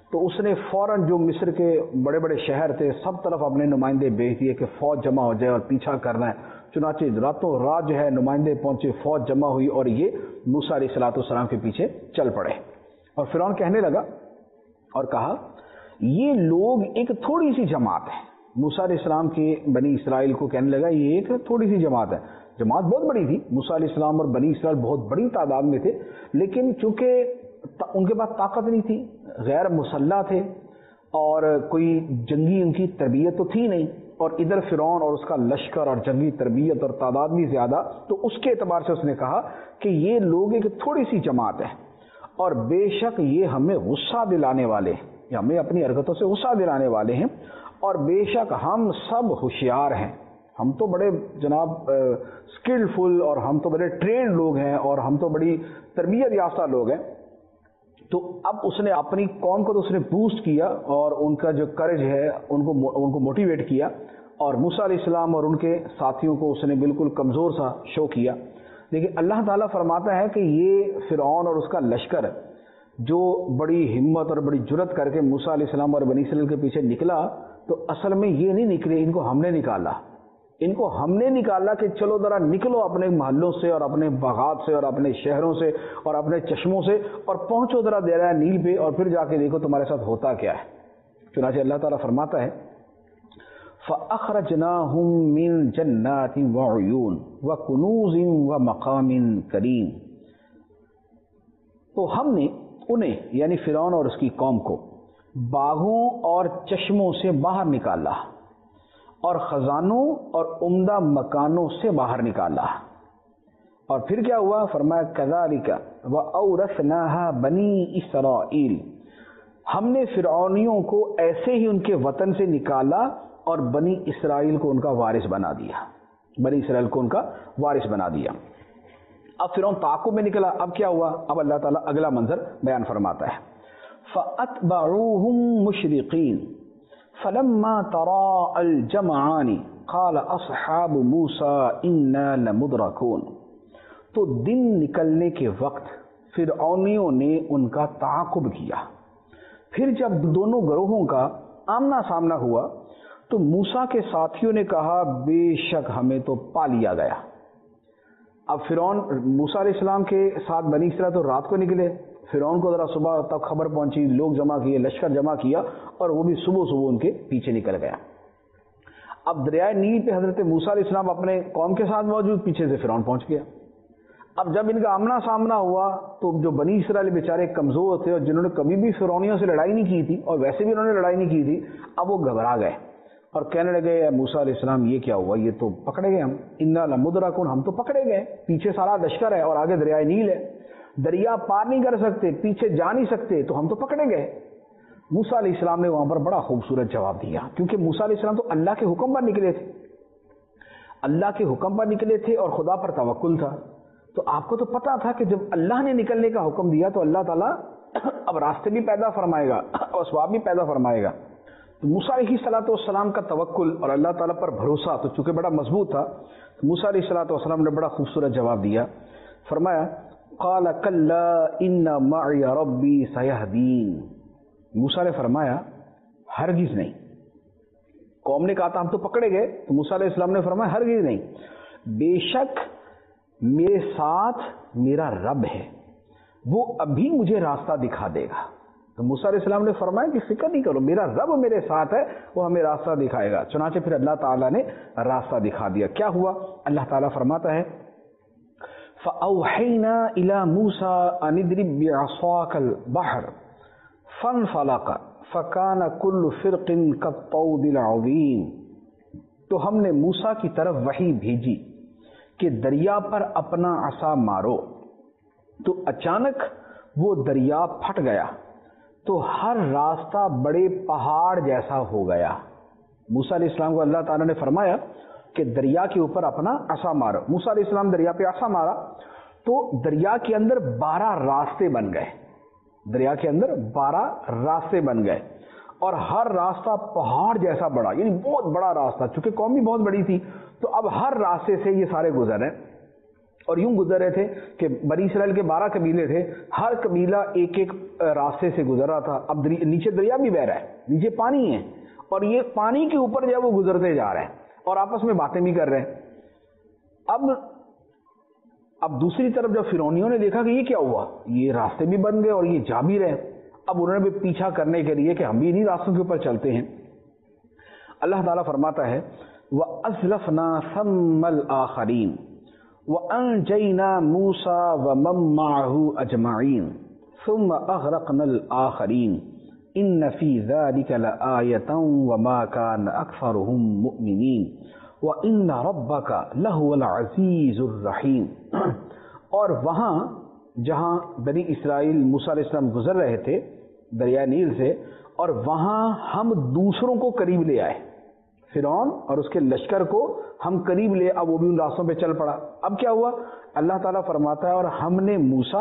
تو اس نے فوراً جو مصر کے بڑے بڑے شہر تھے سب طرف اپنے نمائندے بھیج دیے کہ فوج جمع ہو جائے اور پیچھا کرنا ہے. چنانچہ راتوں رات جو ہے نمائندے پہنچے، فوج جمع ہوئی اور یہ موسیٰ علیہ الصلوۃ والسلام کے پیچھے چل پڑے. اور فرعون کہنے لگا اور کہا یہ لوگ ایک تھوڑی سی جماعت ہے. موسیٰ علیہ السلام کے بنی اسرائیل کو کہنے لگا یہ ایک تھوڑی سی جماعت ہے. جماعت بہت بڑی تھی، موسیٰ علیہ السلام اور بنی اسرائیل بہت بڑی تعداد میں تھے، لیکن چونکہ ان کے پاس طاقت نہیں تھی، غیر مسلح تھے اور کوئی جنگی ان کی تربیت تو تھی نہیں، اور ادھر فرعون اور اس کا لشکر اور جنگی تربیت اور تعداد بھی زیادہ، تو اس کے اعتبار سے اس نے کہا کہ یہ لوگ ایک تھوڑی سی جماعت ہے اور بے شک یہ ہمیں غصہ دلانے والے ہیں، یا ہمیں اپنی حرکتوں سے غصہ دلانے والے ہیں، اور بے شک ہم سب ہوشیار ہیں، ہم تو بڑے جناب اسکلفل اور ہم تو بڑے ٹرینڈ لوگ ہیں اور ہم تو بڑی تربیت یافتہ لوگ ہیں. تو اب اس نے اپنی قوم کو تو اس نے بوسٹ کیا اور ان کا جو کرج ہے ان کو ان کو موٹیویٹ کیا، اور موسیٰ علیہ السلام اور ان کے ساتھیوں کو اس نے بالکل کمزور سا شو کیا. لیکن اللہ تعالیٰ فرماتا ہے کہ یہ فرعون اور اس کا لشکر جو بڑی ہمت اور بڑی جرت کر کے موسیٰ علیہ السلام اور بنی اسرائیل کے پیچھے نکلا، تو اصل میں یہ نہیں نکلے، ان کو ہم نے نکالا. ان کو ہم نے نکالا کہ چلو ذرا نکلو اپنے محلوں سے اور اپنے باغات سے اور اپنے شہروں سے اور اپنے چشموں سے اور پہنچو ذرا دریائے نیل پہ اور پھر جا کے دیکھو تمہارے ساتھ ہوتا کیا ہے. چنانچہ اللہ تعالیٰ فرماتا ہے فَأَخْرَجْنَاهُمْ مِنْ جَنَّاتٍ وَعُيُونٍ وَكُنُوزٍ وَمَقَامٍ كَرِيمٍ. تو ہم نے انہیں یعنی فرعون اور اس کی قوم کو باغوں اور چشموں سے باہر نکالا اور خزانوں اور عمدہ مکانوں سے باہر نکالا. اور پھر کیا ہوا؟ فرمایا كَذَلِكَ وَأَوْرَثْنَاهَا بَنِي إِسْرَائِيل. ہم نے فرعونیوں کو ایسے ہی ان کے وطن سے نکالا اور بنی اسرائیل کو ان کا وارث بنا دیا، بنی اسرائیل کو ان کا وارث بنا دیا. اب فرعون تعاقب میں نکلا، اب کیا ہوا؟ اب اللہ تعالیٰ اگلا منظر بیان فرماتا ہے فَأَتْبَعُوهُمْ مُشْرِقِينَ فَلَمَّا تَرَاءَ الْجَمْعَانِ قَالَ أَصْحَابُ مُوسَىٰ إِنَّا لَمُدْرَكُونَ. تو دن نکلنے کے وقت فرعونیوں نے ان کا تعاقب کیا. پھر جب دونوں گروہوں کا آمنا سامنا ہوا تو موسیٰ کے ساتھیوں نے کہا بے شک ہمیں تو پا لیا گیا. اب فرعون موسیٰ علیہ السلام کے ساتھ بنی اسرائیل تو رات کو نکلے، فرعون کو ذرا صبح تک خبر پہنچی، لوگ جمع کیے، لشکر جمع کیا اور وہ بھی صبح صبح ان کے پیچھے نکل گیا. اب دریائے نیل پہ حضرت موسیٰ علیہ السلام اپنے قوم کے ساتھ موجود، پیچھے سے فرعون پہنچ گیا. اب جب ان کا آمنا سامنا ہوا تو جو بنی اسرائیل بیچارے کمزور تھے اور جنہوں نے کبھی بھی فرعونیوں سے لڑائی نہیں کی تھی اور ویسے بھی انہوں نے لڑائی نہیں کی تھی، اب وہ گھبرا گئے اور کہنے لگے اے موسیٰ علیہ السلام یہ کیا ہوا؟ یہ تو پکڑے گئے، ہم انا لمدرکون، ہم تو پکڑے گئے، پیچھے سارا لشکر ہے اور آگے دریائے نیل ہے، دریا پار نہیں کر سکتے، پیچھے جا نہیں سکتے، تو ہم تو پکڑے گئے. موسیٰ علیہ السلام نے وہاں پر بڑا خوبصورت جواب دیا، کیونکہ موسیٰ علیہ السلام تو اللہ کے حکم پر نکلے تھے، اللہ کے حکم پر نکلے تھے اور خدا پر توکل تھا. تو آپ کو تو پتا تھا کہ جب اللہ نے نکلنے کا حکم دیا تو اللہ تعالیٰ اب راستے بھی پیدا فرمائے گا اور اسباب بھی پیدا فرمائے گا. تو موسیٰ علیہ الصلوۃ والسلام کا توکل اور اللہ تعالیٰ پر بھروسہ تو چونکہ بڑا مضبوط تھا، موسیٰ علیہ الصلوۃ والسلام نے بڑا خوبصورت جواب دیا. فرمایا قال کلا ان معی ربی سیہدین. موسیٰ نے فرمایا ہرگز نہیں. قوم نے کہا تھا ہم تو پکڑے گئے، تو موسیٰ علیہ السلام نے فرمایا ہرگز نہیں، بے شک میرے ساتھ میرا رب ہے، وہ ابھی مجھے راستہ دکھا دے گا. تو موسیٰ علیہ السلام نے فرمایا کہ فکر نہیں کرو، میرا رب میرے ساتھ ہے، وہ ہمیں راستہ دکھائے گا. چنانچہ پھر اللہ تعالیٰ نے راستہ دکھا دیا. کیا ہوا؟ اللہ تعالیٰ فرماتا ہے فَأَوْحَيْنَا إِلَى مُوسَىٰ أَنِ اضْرِب بِّعَصَاكَ الْبَحْرَ فَانْفَلَقَ فَكَانَ كُلُّ فِرْقٍ كَالطَّوْدِ الْعَظِيمِ. تو ہم نے موسیٰ کی طرف وحی بھیجی کہ دریا پر اپنا عصا مارو، تو اچانک وہ دریا پھٹ گیا تو ہر راستہ بڑے پہاڑ جیسا ہو گیا. موسیٰ علیہ السلام کو اللہ تعالیٰ نے فرمایا کہ دریا کے اوپر اپنا عصا مارو. موسیٰ علیہ السلام دریا پہ عصا مارا تو دریا کے اندر بارہ راستے بن گئے، دریا کے اندر بارہ راستے بن گئے اور ہر راستہ پہاڑ جیسا بڑا، یعنی بہت بڑا راستہ. چونکہ قوم بھی بہت بڑی تھی تو اب ہر راستے سے یہ سارے گزر رہے ہیں. اور یوں گزر رہے تھے کہ بنی اسرائیل کے بارہ قبیلے تھے، ہر قبیلہ ایک ایک راستے سے گزر رہا تھا. اب نیچے دریا بھی بہ رہا ہے، نیچے پانی ہے، اور یہ پانی کے اوپر جو ہے وہ گزرتے جا رہے ہیں اور آپس میں باتیں بھی کر رہے ہیں. اب اب دوسری طرف جب فرعونیوں نے دیکھا کہ یہ کیا ہوا، یہ راستے بھی بن گئے اور یہ جا بھی رہے، اب انہوں نے بھی پیچھا کرنے کے لیے کہ ہم بھی انہیں راستوں کے اوپر چلتے ہیں. اللہ تعالیٰ فرماتا ہے وَأَزْلَفْنَا ثَمَّ الْآخَرِينَ وَأَنْجَيْنَا مُوسَى وَمَن مَّعَهُ أَجْمَعِينَ ثُمَّ أَغْرَقْنَا الْآخَرِينَ إِنَّ فِي ذَلِكَ لَآيَةً وَمَا كَانَ أَكْثَرُهُم مُؤْمِنِينَ وَإِنَّ رَبَّكَ لَهُوَ الْعَزِيزُ الرَّحِيمُ. اور وہاں جہاں بنی اسرائیل موسیٰ علیہ السلام گزر رہے تھے دریائے نیل سے، اور وہاں ہم دوسروں کو قریب لے آئے، فرعون اور اس کے لشکر کو ہم قریب لے، اب وہ بھی ان راستوں پہ چل پڑا. اب کیا ہوا؟ اللہ تعالیٰ فرماتا ہے اور ہم نے موسیٰ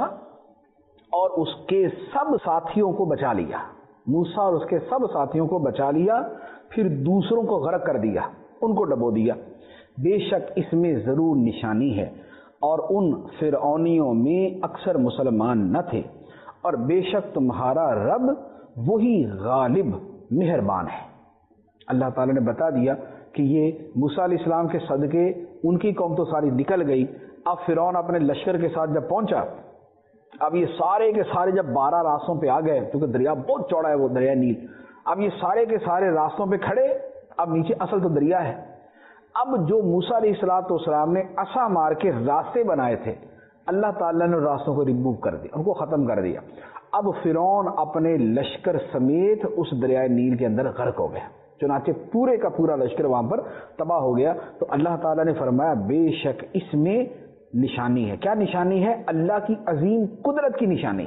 اور اس کے سب ساتھیوں کو بچا لیا، موسیٰ اور اس کے سب ساتھیوں کو بچا لیا، پھر دوسروں کو غرق کر دیا، ان کو ڈبو دیا. بے شک اس میں ضرور نشانی ہے، اور ان فرعونیوں میں اکثر مسلمان نہ تھے، اور بے شک تمہارا رب وہی غالب مہربان ہے. اللہ تعالیٰ نے بتا دیا کہ یہ موسیٰ علیہ السلام کے صدقے ان کی قوم تو ساری نکل گئی. اب فرعون اپنے لشکر کے ساتھ جب پہنچا، اب یہ سارے کے سارے جب بارہ راستوں پہ آ گئے، کیونکہ دریا بہت چوڑا ہے وہ دریا نیل، اب یہ سارے کے سارے راستوں پہ کھڑے، اب نیچے اصل تو دریا ہے. اب جو موسیٰ علیہ الصلوۃ والسلام نے عصا مار کے راستے بنائے تھے، اللہ تعالیٰ نے راستوں کو ریموو کر دیا، ان کو ختم کر دیا. اب فرعون اپنے لشکر سمیت اس دریائے نیل کے اندر غرق ہو گیا، چنانچہ پورے کا پورا لشکر وہاں پر تباہ ہو گیا. تو اللہ تعالیٰ نے فرمایا بے شک اس میں نشانی ہے. کیا نشانی ہے؟ اللہ کی عظیم قدرت کی نشانی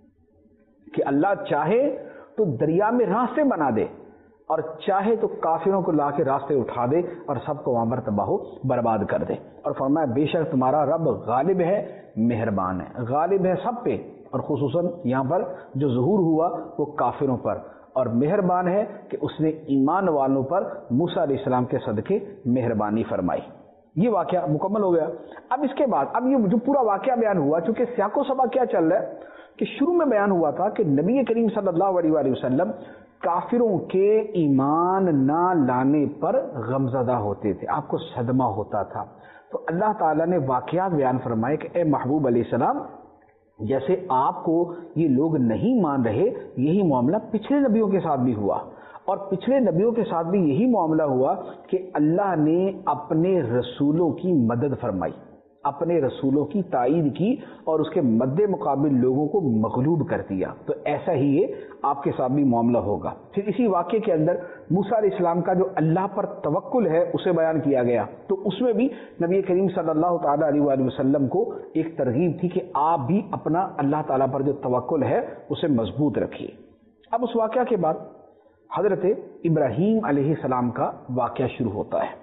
ہے کہ اللہ چاہے تو دریا میں راستے بنا دے، اور چاہے تو کافروں کو لا کے راستے اٹھا دے اور سب کو وہاں پر تباہ و برباد کر دے. اور فرمایا بے شک تمہارا رب غالب ہے، مہربان ہے. غالب ہے سب پہ، اور خصوصاً یہاں پر جو ظہور ہوا وہ کافروں پر، اور مہربان ہے کہ اس نے ایمان والوں پر موسیٰ علیہ السلام کے صدقے مہربانی فرمائی. یہ واقعہ مکمل ہو گیا. اب اس کے بعد اب یہ جو پورا واقعہ بیان ہوا، چونکہ سیاق و سباق کیا چل رہا ہے کہ شروع میں بیان ہوا تھا کہ نبی کریم صلی اللہ علیہ وآلہ وسلم کافروں کے ایمان نہ لانے پر غمزدہ ہوتے تھے، آپ کو صدمہ ہوتا تھا. تو اللہ تعالیٰ نے واقعات بیان فرمائے کہ اے محبوب علیہ السلام، جیسے آپ کو یہ لوگ نہیں مان رہے، یہی معاملہ پچھلے نبیوں کے ساتھ بھی ہوا، اور پچھلے نبیوں کے ساتھ بھی یہی معاملہ ہوا کہ اللہ نے اپنے رسولوں کی مدد فرمائی، اپنے رسولوں کی تائید کی، اور اس کے مد مقابل لوگوں کو مغلوب کر دیا. تو ایسا ہی یہ آپ کے ساتھ بھی معاملہ ہوگا. پھر اسی واقعے کے اندر موسیٰ علیہ السلام کا جو اللہ پر توکل ہے اسے بیان کیا گیا. تو اس میں بھی نبی کریم صلی اللہ تعالیٰ علیہ وآلہ وسلم کو ایک ترغیب تھی کہ آپ بھی اپنا اللہ تعالیٰ پر جو توکل ہے اسے مضبوط رکھیے. اب اس واقعہ کے بعد حضرت ابراہیم علیہ السلام کا واقعہ شروع ہوتا ہے.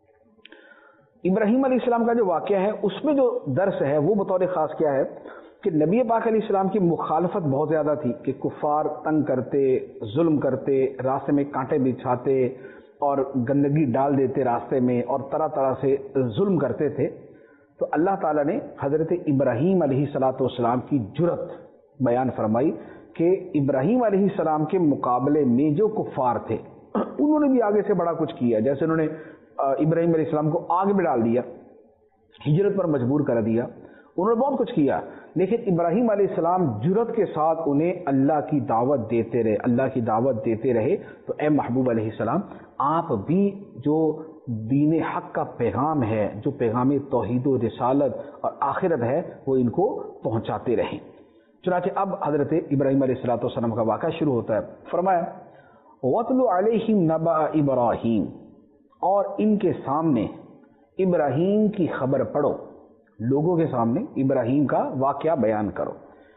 ابراہیم علیہ السلام کا جو واقعہ ہے اس میں جو درس ہے وہ بطور خاص کیا ہے کہ نبی پاک علیہ السلام کی مخالفت بہت زیادہ تھی کہ کفار تنگ کرتے، ظلم کرتے، راستے میں کانٹے بچھاتے اور گندگی ڈال دیتے راستے میں، اور طرح طرح سے ظلم کرتے تھے. تو اللہ تعالیٰ نے حضرت ابراہیم علیہ الصلوۃ والسلام کی جرأت بیان فرمائی کہ ابراہیم علیہ السلام کے مقابلے میں جو کفار تھے انہوں نے بھی آگے سے بڑا کچھ کیا. جیسے انہوں نے ابراہیم علیہ السلام کو آگ میں ڈال دیا، ہجرت پر مجبور کر دیا، انہوں نے بہت کچھ کیا، لیکن ابراہیم علیہ السلام جرأت کے ساتھ انہیں اللہ کی دعوت دیتے رہے، اللہ کی دعوت دیتے رہے. تو اے محبوب علیہ السلام، آپ بھی جو دین حق کا پیغام ہے، جو پیغام توحید و رسالت اور آخرت ہے، وہ ان کو پہنچاتے رہیں. چنانچہ اب حضرت ابراہیم علیہ الصلوۃ والسلام کا واقعہ شروع ہوتا ہے. فرمایا وَاتْلُ عَلَيْهِمْ نَبَأَ إِبْرَاهِيمَ، اور ان کے سامنے ابراہیم کی خبر پڑھو، لوگوں کے سامنے ابراہیم کا واقعہ بیان کرو.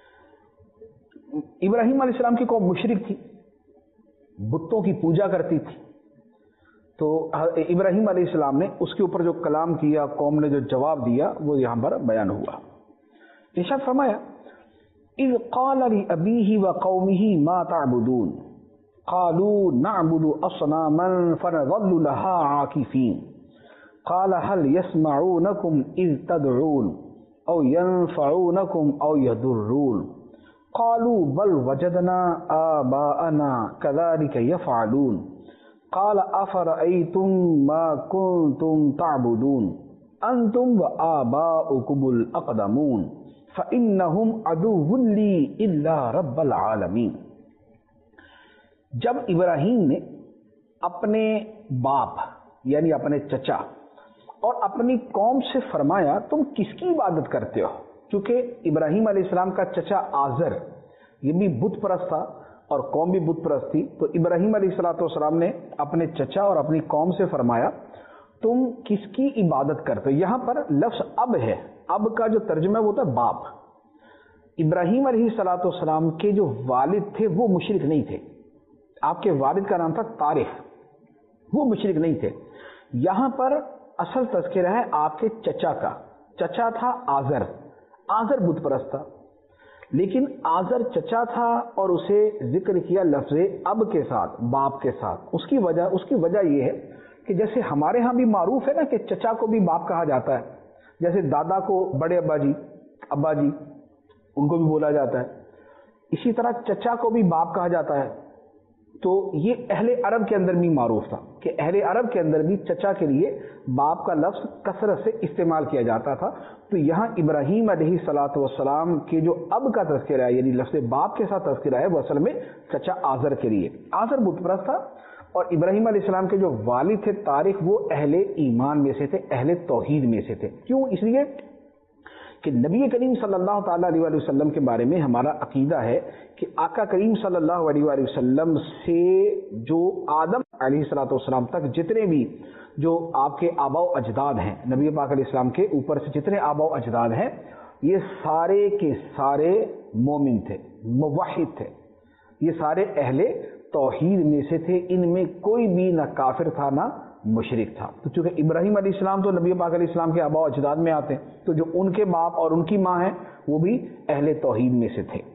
ابراہیم علیہ السلام کی قوم مشرک تھی، بتوں کی پوجا کرتی تھی. تو ابراہیم علیہ السلام نے اس کے اوپر جو کلام کیا، قوم نے جو جواب دیا، وہ یہاں پر بیان ہوا. ارشاد فرمایا اذ قال لأبيه وقومه ما تعبدون قالوا نعبد اصناما فنظل لها عاكفين قال هل يسمعونكم اذ تدعون او ينفعونكم او يضرون قالوا بل وجدنا آباءنا كذلك يفعلون قال افرأيتم ما كنتم تعبدون انتم وآباؤكم الاقدمون فانهم عدو لي الا رب العالمین۔ جب ابراہیم نے اپنے باپ یعنی اپنے چچا اور اپنی قوم سے فرمایا تم کس کی عبادت کرتے ہو، چونکہ ابراہیم علیہ السلام کا چچا آزر یہ بھی بت پرست تھا اور قوم بھی بت پرست تھی، تو ابراہیم علیہ الصلوۃ والسلام نے اپنے چچا اور اپنی قوم سے فرمایا تم کس کی عبادت کرتے ہو۔ یہاں پر لفظ اب ہے، اب کا جو ترجمہ ہے وہ ہوتا ہے باپ۔ ابراہیم علیہ الصلوۃ والسلام کے جو والد تھے وہ مشرک نہیں تھے، آپ کے والد کا نام تھا طارق، وہ مشرک نہیں تھے۔ یہاں پر اصل تذکرہ ہے آپ کے چچا کا، چچا تھا آزر، آزر بت پرست تھا، لیکن آزر چچا تھا اور اسے ذکر کیا لفظ اب کے ساتھ، باپ کے ساتھ۔ اس کی وجہ اس کی وجہ یہ ہے کہ جیسے ہمارے ہاں بھی معروف ہے نا کہ چچا کو بھی باپ کہا جاتا ہے، جیسے دادا کو بڑے ابا جی، ابا جی ان کو بھی بولا جاتا ہے، اسی طرح چچا کو بھی باپ کہا جاتا ہے۔ تو یہ اہل عرب کے اندر بھی معروف تھا کہ اہل عرب کے اندر بھی چچا کے لیے باپ کا لفظ کثرت سے استعمال کیا جاتا تھا۔ تو یہاں ابراہیم علیہ الصلوۃ والسلام کے جو اب کا تذکرہ ہے یعنی لفظ باپ کے ساتھ تذکرہ ہے وہ اصل میں چچا آزر کے لیے، آزر بت پرست تھا اور ابراہیم علیہ السلام کے جو والد تھے طارق وہ اہل ایمان میں سے تھے، اہل توحید میں سے تھے۔ کیوں؟ اس لیے کہ نبی کریم صلی اللہ تعالیٰ علیہ وآلہ وسلم کے بارے میں ہمارا عقیدہ ہے کہ آقا کریم صلی اللہ علیہ وآلہ وسلم سے جو آدم علیہ الصلوۃ والسلام تک جتنے بھی جو آپ کے آباء و اجداد ہیں، نبی پاک علیہ السلام کے اوپر سے جتنے آباء و اجداد ہیں یہ سارے کے سارے مومن تھے، موحد تھے، یہ سارے اہل توحید میں سے تھے، ان میں کوئی بھی نہ کافر تھا نہ مشرک تھا۔ تو چونکہ ابراہیم علیہ السلام تو نبی پاک علیہ السلام کے آباء و اجداد میں آتے ہیں، تو جو ان کے باپ اور ان کی ماں ہیں وہ بھی اہل توحید میں سے تھے۔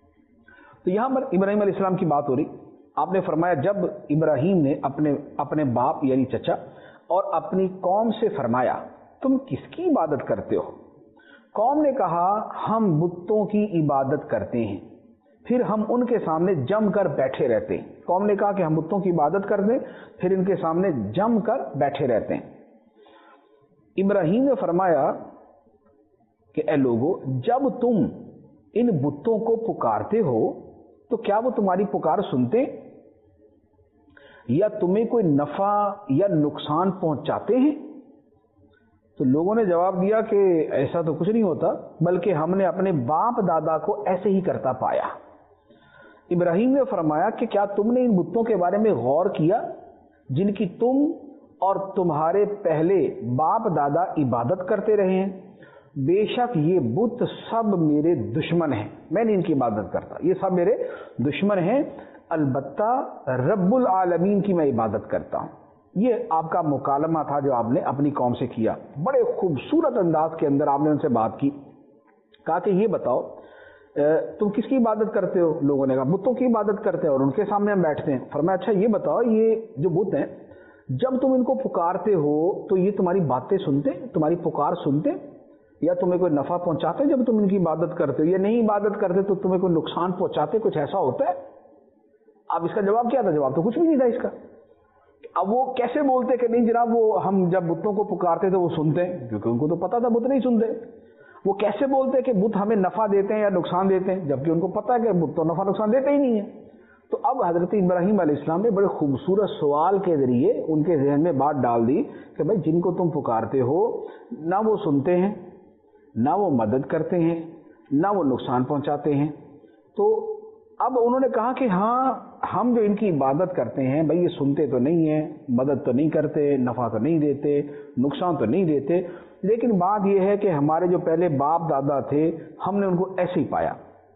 تو یہاں پر ابراہیم علیہ السلام کی بات ہو رہی، آپ نے فرمایا جب ابراہیم نے اپنے اپنے باپ یعنی چچا اور اپنی قوم سے فرمایا تم کس کی عبادت کرتے ہو، قوم نے کہا ہم بتوں کی عبادت کرتے ہیں، پھر ہم ان کے سامنے جم کر بیٹھے رہتے ہیں۔ قوم نے کہا کہ ہم بتوں کی عبادت کرتے ہیں پھر ان کے سامنے جم کر بیٹھے رہتے ہیں۔ ابراہیم نے فرمایا کہ اے لوگو جب تم ان بتوں کو پکارتے ہو تو کیا وہ تمہاری پکار سنتے یا تمہیں کوئی نفع یا نقصان پہنچاتے ہیں؟ تو لوگوں نے جواب دیا کہ ایسا تو کچھ نہیں ہوتا، بلکہ ہم نے اپنے باپ دادا کو ایسے ہی کرتا پایا۔ ابراہیم نے فرمایا کہ کیا تم نے ان بتوں کے بارے میں غور کیا جن کی تم اور تمہارے پہلے باپ دادا عبادت کرتے رہے ہیں؟ بے شک یہ بت سب میرے دشمن ہیں، میں نہیں ان کی عبادت کرتا، یہ سب میرے دشمن ہیں، البتہ رب العالمین کی میں عبادت کرتا ہوں۔ یہ آپ کا مکالمہ تھا جو آپ نے اپنی قوم سے کیا، بڑے خوبصورت انداز کے اندر آپ نے ان سے بات کی، کہا کہ یہ بتاؤ تم کس کی عبادت کرتے ہو؟ لوگوں نے کہا بتوں کی عبادت کرتے ہیں اور ان کے سامنے ہم بیٹھتے ہیں۔ فرمایا اچھا یہ بتاؤ یہ جو بت ہیں جب تم ان کو پکارتے ہو تو یہ تمہاری باتیں سنتے، تمہاری پکار سنتے، یا تمہیں کوئی نفع پہنچاتے جب تم ان کی عبادت کرتے ہو، یا نہیں عبادت کرتے تو تمہیں کوئی نقصان پہنچاتے، کچھ ایسا ہوتا ہے؟ اب اس کا جواب کیا تھا؟ جواب تو کچھ بھی نہیں تھا اس کا۔ اب وہ کیسے بولتے کہ نہیں جناب وہ ہم جب بتوں کو پکارتے تو وہ سنتے ہیں، کیونکہ ان کو تو پتا تھا بت نہیں سنتے۔ وہ کیسے بولتے کہ بت ہمیں نفع دیتے ہیں یا نقصان دیتے ہیں، جبکہ ان کو پتا ہے کہ بت تو نفع نقصان دیتے ہی نہیں ہیں۔ تو اب حضرت ابراہیم علیہ السلام نے بڑے خوبصورت سوال کے ذریعے ان کے ذہن میں بات ڈال دی کہ بھائی جن کو تم پکارتے ہو نہ وہ سنتے ہیں، نہ وہ مدد کرتے ہیں، نہ وہ نقصان پہنچاتے ہیں۔ تو اب انہوں نے کہا کہ ہاں ہم جو ان کی عبادت کرتے ہیں بھائی یہ سنتے تو نہیں ہیں، مدد تو نہیں کرتے، نفع تو نہیں دیتے، نقصان تو نہیں دیتے، لیکن بات یہ ہے کہ ہمارے جو پہلے باپ دادا تھے ہم نے ان کو ایسے ہی پایا،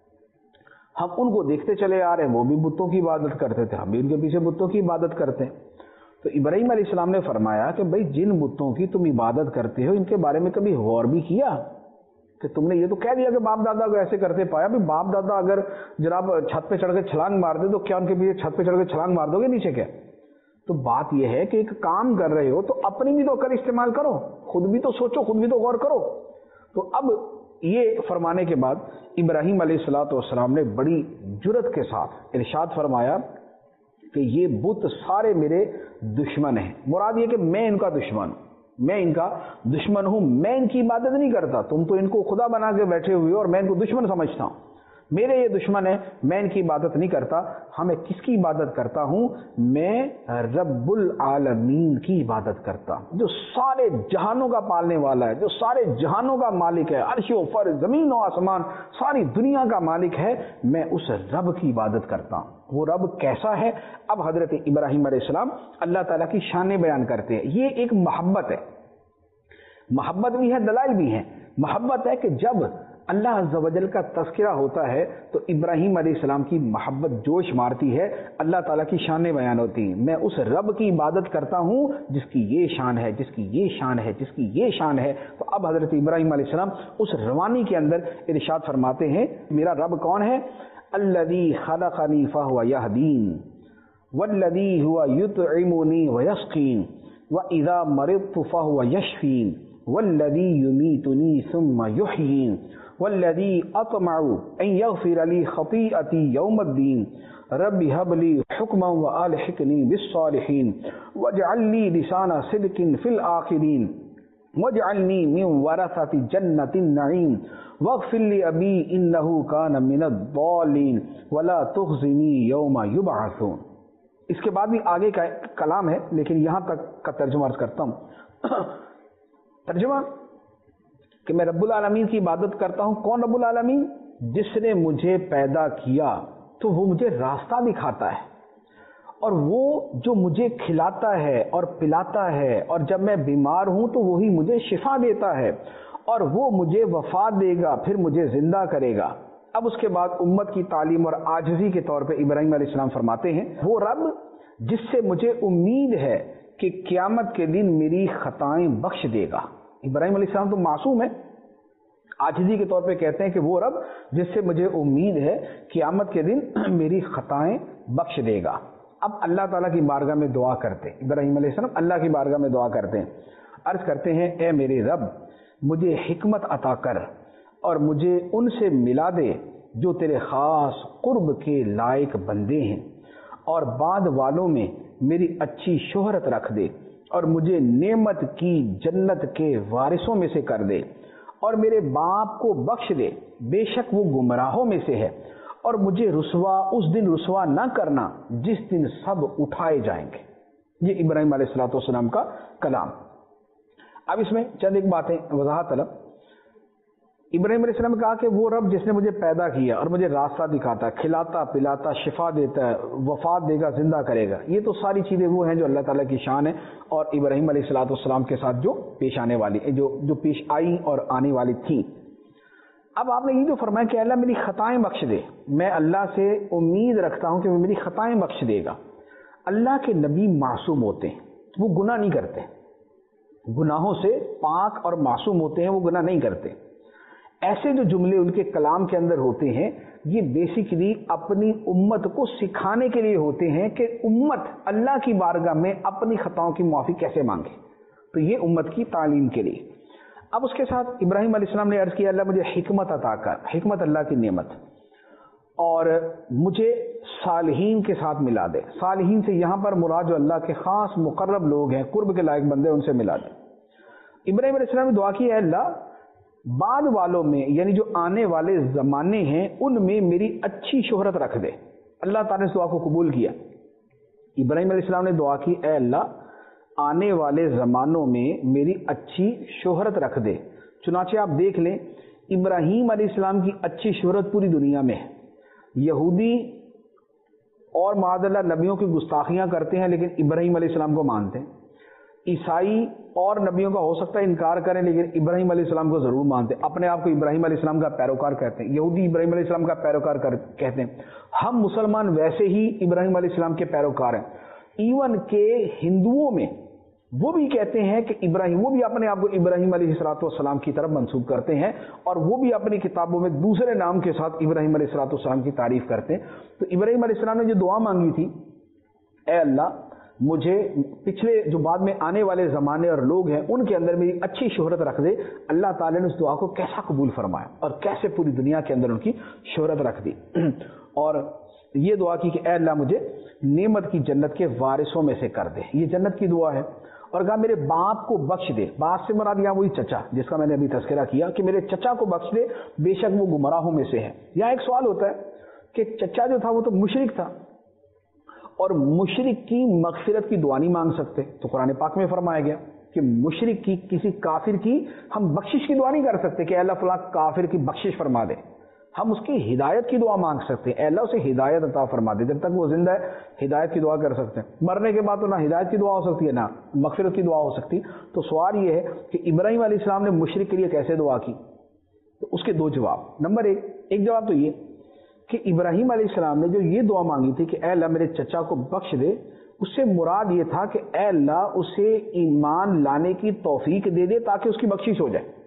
ہم ان کو دیکھتے چلے آ رہے ہیں، وہ بھی بتوں کی عبادت کرتے تھے، ہم بھی ان کے پیچھے بتوں کی عبادت کرتے ہیں۔ تو ابراہیم علیہ السلام نے فرمایا کہ بھائی جن بتوں کی تم عبادت کرتے ہو ان کے بارے میں کبھی غور بھی کیا کہ تم نے یہ تو کہہ دیا کہ باپ دادا کو ایسے کرتے پایا، بھی باپ دادا اگر جناب چھت پہ چڑھ کے چھلانگ مار دے تو کیا ان کے پیچھے چھت پہ چڑھ کے چھلانگ مار دو گے نیچے؟ کیا تو بات یہ ہے کہ ایک کام کر رہے ہو تو اپنی بھی تو عقل استعمال کرو، خود بھی تو سوچو، خود بھی تو غور کرو۔ تو اب یہ فرمانے کے بعد ابراہیم علیہ الصلوۃ والسلام نے بڑی جرت کے ساتھ ارشاد فرمایا کہ یہ بت سارے میرے دشمن ہیں. مراد یہ کہ میں ان کا دشمن ہوں، میں ان کا دشمن ہوں، میں ان کی عبادت نہیں کرتا. تم تو ان کو خدا بنا کے بیٹھے ہوئے ہو اور میں ان کو دشمن سمجھتا ہوں. میرے یہ دشمن ہے، میں ان کی عبادت نہیں کرتا. ہمیں کس کی عبادت کرتا ہوں؟ میں رب العالمین کی عبادت کرتا ہوں، جو سارے جہانوں کا پالنے والا ہے، جو سارے جہانوں کا مالک ہے، عرش و فر، زمین و آسمان، ساری دنیا کا مالک ہے. میں اس رب کی عبادت کرتا ہوں. وہ رب کیسا ہے؟ اب حضرت ابراہیم علیہ السلام اللہ تعالیٰ کی شانیں بیان کرتے ہیں. یہ ایک محبت ہے، محبت بھی ہے، دلائل بھی ہیں. محبت ہے کہ جب اللہ عز و جل کا تذکرہ ہوتا ہے تو ابراہیم علیہ السلام کی محبت جوش مارتی ہے، اللہ تعالیٰ کی شانیں بیان ہوتی ہیں. میں اس رب کی عبادت کرتا ہوں جس کی یہ شان ہے، جس کی یہ شان ہے، جس کی یہ شان ہے. تو اب حضرت ابراہیم علیہ السلام اس روانی کے اندر ارشاد فرماتے ہیں میرا رب کون ہے؟ الذی خلقنی فہو یہدین والذی هو یطعمنی ویسقین واذا مرضت فہو یشفین والذی یمیتنی ثم یحیین والذی اطمع ان یغفر لی خطیئتی یوم الدین رب هب لی حکما والحقنی بالصالحین واجعل لی لسان صدق فی الآخرین واجعلنی من ورثۃ جنۃ النعیم واغفر لی ابی انہ کان من الضالین ولا تخزنی یوم یبعثون. اس کے بعد بھی آگے کا کلام ہے لیکن یہاں تک کا ترجمہ عرض کرتا ہوں. ترجمہ کہ میں رب العالمین کی عبادت کرتا ہوں. کون رب العالمین؟ جس نے مجھے پیدا کیا تو وہ مجھے راستہ دکھاتا ہے، اور وہ جو مجھے کھلاتا ہے اور پلاتا ہے، اور جب میں بیمار ہوں تو وہی مجھے شفا دیتا ہے، اور وہ مجھے وفات دے گا پھر مجھے زندہ کرے گا. اب اس کے بعد امت کی تعلیم اور عاجزی کے طور پہ ابراہیم علیہ السلام فرماتے ہیں وہ رب جس سے مجھے امید ہے کہ قیامت کے دن میری خطائیں بخش دے گا. ابراہیم علیہ السلام تو معصوم ہے، عاجزی کے طور پہ کہتے ہیں کہ وہ رب جس سے مجھے امید ہے قیامت کے دن میری خطائیں بخش دے گا. اب اللہ تعالیٰ کی بارگاہ میں دعا کرتے ہیں ابراہیم علیہ السلام، اللہ کی بارگاہ میں دعا کرتے ہیں، عرض کرتے ہیں اے میرے رب مجھے حکمت عطا کر اور مجھے ان سے ملا دے جو تیرے خاص قرب کے لائق بندے ہیں، اور بعد والوں میں میری اچھی شہرت رکھ دے، اور مجھے نعمت کی جنت کے وارثوں میں سے کر دے، اور میرے باپ کو بخش دے بے شک وہ گمراہوں میں سے ہے، اور مجھے رسوا اس دن رسوا نہ کرنا جس دن سب اٹھائے جائیں گے. یہ ابراہیم علیہ الصلوۃ والسلام کا کلام. اب اس میں چند ایک باتیں وضاحت طلب. ابراہیم علیہ السلام نے کہا کہ وہ رب جس نے مجھے پیدا کیا اور مجھے راستہ دکھاتا، کھلاتا پلاتا، شفا دیتا ہے، وفات دے گا، زندہ کرے گا، یہ تو ساری چیزیں وہ ہیں جو اللہ تعالیٰ کی شان ہے اور ابراہیم علیہ الصلوۃ والسلام کے ساتھ جو پیش آنے والی جو جو پیش آئی اور آنے والی تھیں. اب آپ نے یہ جو فرمایا کہ اللہ میری خطائیں بخش دے، میں اللہ سے امید رکھتا ہوں کہ وہ میری خطائیں بخش دے گا. اللہ کے نبی معصوم ہوتے ہیں، وہ گناہ نہیں کرتے، گناہوں سے پاک اور معصوم ہوتے ہیں، وہ گناہ نہیں کرتے. ایسے جو جملے ان کے کلام کے اندر ہوتے ہیں یہ بیسیکلی اپنی امت کو سکھانے کے لیے ہوتے ہیں کہ امت اللہ کی بارگاہ میں اپنی خطاؤں کی معافی کیسے مانگے. تو یہ امت کی تعلیم کے لیے. اب اس کے ساتھ ابراہیم علیہ السلام نے عرض کیا اللہ مجھے حکمت عطا کر. حکمت اللہ کی نعمت، اور مجھے صالحین کے ساتھ ملا دے. صالحین سے یہاں پر مراد جو اللہ کے خاص مقرب لوگ ہیں، قرب کے لائق بندے، ان سے ملا دے. ابراہیم علیہ السلام نے دعا کی ہے اللہ بعد والوں میں یعنی جو آنے والے زمانے ہیں ان میں میری اچھی شہرت رکھ دے. اللہ تعالیٰ نے اس دعا کو قبول کیا. ابراہیم علیہ السلام نے دعا کی اے اللہ آنے والے زمانوں میں میری اچھی شہرت رکھ دے. چنانچہ آپ دیکھ لیں ابراہیم علیہ السلام کی اچھی شہرت پوری دنیا میں ہے. یہودی اور معاذ اللہ نبیوں کی گستاخیاں کرتے ہیں لیکن ابراہیم علیہ السلام کو مانتے ہیں. عیسائی اور نبیوں کا ہو سکتا ہے انکار کریں لیکن ابراہیم علیہ السلام کو ضرور مانتے ہیں. اپنے آپ کو ابراہیم علیہ السلام کا پیروکار کہتے ہیں. یہودی ابراہیم علیہ السلام کا پیروکار کہتے ہیں. ہم مسلمان ویسے ہی ابراہیم علیہ السلام کے پیروکار ہیں. ایون کہ ہندوؤں میں وہ بھی کہتے ہیں کہ ابراہیم، وہ بھی اپنے آپ کو ابراہیم علیہ الصلوۃ والسلام کی طرف منسوب کرتے ہیں اور وہ بھی اپنی کتابوں میں دوسرے نام کے ساتھ ابراہیم علیہ الصلوۃ والسلام کی تعریف کرتے ہیں. تو ابراہیم علیہ السلام نے جو دعا مانگی تھی اے اللہ مجھے پچھلے جو بعد میں آنے والے زمانے اور لوگ ہیں ان کے اندر میری اچھی شہرت رکھ دے۔ اللہ تعالیٰ نے اس دعا کو کیسا قبول فرمایا اور کیسے پوری دنیا کے اندر ان کی شہرت رکھ دی، اور یہ دعا کی کہ اے اللہ مجھے نعمت کی جنت کے وارثوں میں سے کر دے۔ یہ جنت کی دعا ہے۔ اور کہا میرے باپ کو بخش دے، باپ سے مراد یہاں وہی چچا جس کا میں نے ابھی تذکرہ کیا کہ میرے چچا کو بخش دے، بے شک وہ گمراہوں میں سے ہے۔ یہاں ایک سوال ہوتا ہے کہ چچا جو تھا وہ تو مشرک تھا، اور مشرک کی مغفرت کی دعا نہیں مانگ سکتے، تو قرآن پاک میں فرمایا گیا کہ مشرک کی، کسی کافر کی ہم بخشش کی دعا نہیں کر سکتے کہ اے اللہ فلاں کافر کی بخشش فرما دے، ہم اس کی ہدایت کی دعا مانگ سکتے ہیں، اے اللہ اسے ہدایت عطا فرما دے۔ جب تک وہ زندہ ہے ہدایت کی دعا کر سکتے ہیں، مرنے کے بعد تو نہ ہدایت کی دعا ہو سکتی ہے نہ مغفرت کی دعا ہو سکتی۔ تو سوال یہ ہے کہ ابراہیم علیہ السلام نے مشرک کے لیے کیسے دعا کی؟ تو اس کے دو جواب۔ نمبر ایک ایک جواب تو یہ کہ ابراہیم علیہ السلام نے جو یہ دعا مانگی تھی کہ اے اللہ میرے چچا کو بخش دے، اس سے مراد یہ تھا کہ اے اللہ اسے ایمان لانے کی توفیق دے دے تاکہ اس کی بخشش ہو جائے۔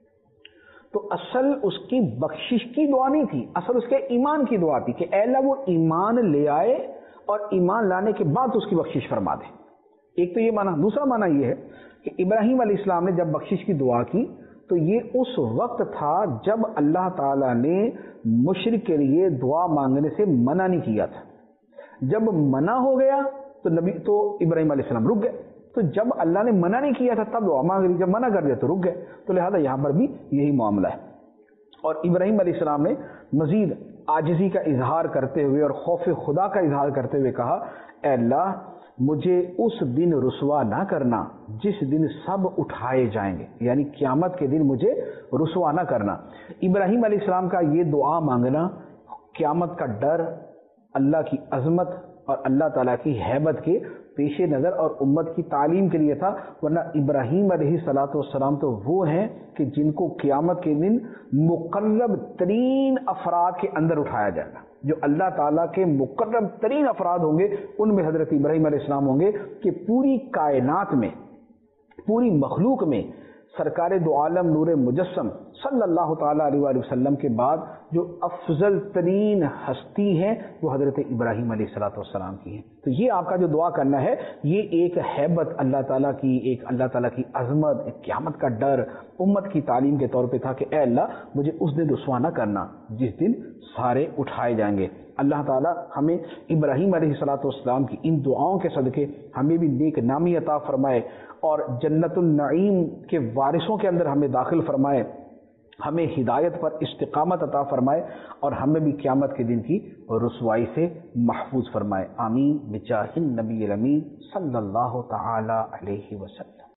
تو اصل اس کی بخشش کی دعا نہیں تھی، اصل اس کے ایمان کی دعا تھی کہ اے اللہ وہ ایمان لے آئے اور ایمان لانے کے بعد اس کی بخشش فرما دے۔ ایک تو یہ معنی۔ دوسرا معنی یہ ہے کہ ابراہیم علیہ السلام نے جب بخشش کی دعا کی تو یہ اس وقت تھا جب اللہ تعالیٰ نے مشرک کے لیے دعا مانگنے سے منع نہیں کیا تھا۔ جب منع ہو گیا تو نبی تو ابراہیم علیہ السلام رک گئے، تو جب اللہ نے منع نہیں کیا تھا تب دعا مانگ رہی، جب منع کر دیا تو رک گئے، تو لہذا یہاں پر بھی یہی معاملہ ہے۔ اور ابراہیم علیہ السلام نے مزید عاجزی کا اظہار کرتے ہوئے اور خوف خدا کا اظہار کرتے ہوئے کہا اے اللہ مجھے اس دن رسوا نہ کرنا جس دن سب اٹھائے جائیں گے، یعنی قیامت کے دن مجھے رسوا نہ کرنا۔ ابراہیم علیہ السلام کا یہ دعا مانگنا قیامت کا ڈر، اللہ کی عظمت اور اللہ تعالیٰ کی ہیبت کے پیش نظر اور امت کی تعلیم کے لیے تھا، ورنہ ابراہیم علیہ الصلوۃ والسلام تو وہ ہیں کہ جن کو قیامت کے دن مقرب ترین افراد کے اندر اٹھایا جائے گا۔ جو اللہ تعالیٰ کے مقرب ترین افراد ہوں گے ان میں حضرت ابراہیم علیہ السلام ہوں گے کہ پوری کائنات میں، پوری مخلوق میں سرکار دو عالم نور مجسم صلی اللہ تعالیٰ علیہ وآلہ وسلم کے بعد جو افضل ترین ہستی ہیں وہ حضرت ابراہیم علیہ الصلوۃ والسلام کی ہیں۔ تو یہ آپ کا جو دعا کرنا ہے یہ ایک ہیبت اللہ تعالیٰ کی، ایک اللہ تعالیٰ کی عظمت، ایک قیامت کا ڈر، امت کی تعلیم کے طور پہ تھا کہ اے اللہ مجھے اس دن رسوا نہ کرنا جس دن سارے اٹھائے جائیں گے۔ اللہ تعالیٰ ہمیں ابراہیم علیہ الصلوۃ والسلام کی ان دعاؤں کے صدقے ہمیں بھی نیک نامی عطا فرمائے اور جنت النعیم کے وارثوں کے اندر ہمیں داخل فرمائے، ہمیں ہدایت پر استقامت عطا فرمائے اور ہمیں بھی قیامت کے دن کی رسوائی سے محفوظ فرمائے۔ آمین بجاہ النبی الامین صلی اللہ تعالی علیہ وسلم۔